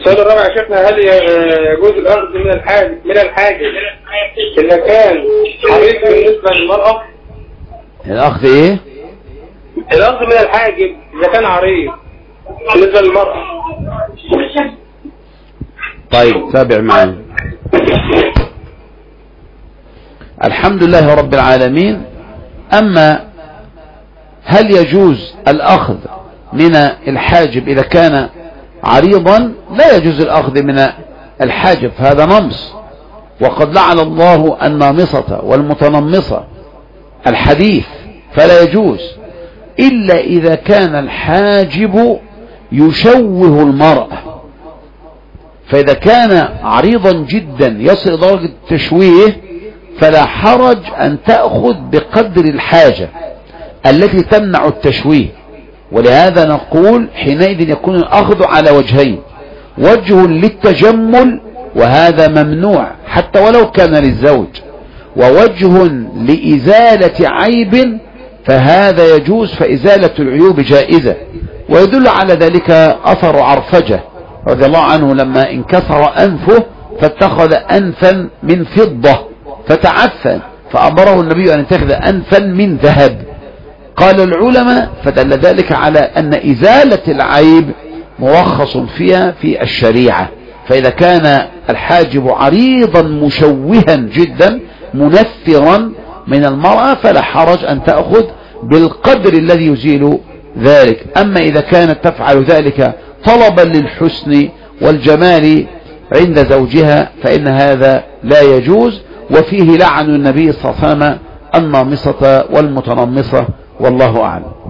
السؤال الرابع يا شيخنا، هل يجوز الأخذ من الحاجب إذا كان عريض بالنسبة للمرأة؟ الأخذ إيه؟ الأخذ من الحاجب إذا كان عريض بالنسبة للمرأة. طيب تابع معي. الحمد لله رب العالمين. أما هل يجوز الأخذ من الحاجب إذا كان عريضا؟ لا يجوز الأخذ من الحاجب، هذا نمص، وقد لعن الله النامصة والمتنمصة الحديث، فلا يجوز إلا إذا كان الحاجب يشوه المرأة. فإذا كان عريضا جدا يصل درجة التشويه فلا حرج أن تأخذ بقدر الحاجة التي تمنع التشويه. ولهذا نقول حينئذ يكون الأخذ على وجهين: وجه للتجمل وهذا ممنوع حتى ولو كان للزوج، ووجه لإزالة عيب فهذا يجوز، فإزالة العيوب جائزة. ويدل على ذلك أثر عرفجة رضي الله عنه لما انكسر أنفه فاتخذ أنفا من فضة فتعفن، فأمره النبي أن يتخذ أنفا من ذهب. قال العلماء فدل ذلك على أن إزالة العيب مرخص فيها في الشريعة. فإذا كان الحاجب عريضا مشوها جدا منفرا من المرأة فلا حرج أن تأخذ بالقدر الذي يزيل ذلك. أما إذا كانت تفعل ذلك طلبا للحسن والجمال عند زوجها فإن هذا لا يجوز، وفيه لعن النبي صلى الله عليه وسلم النامصة والمتنمصة، والله أعلم.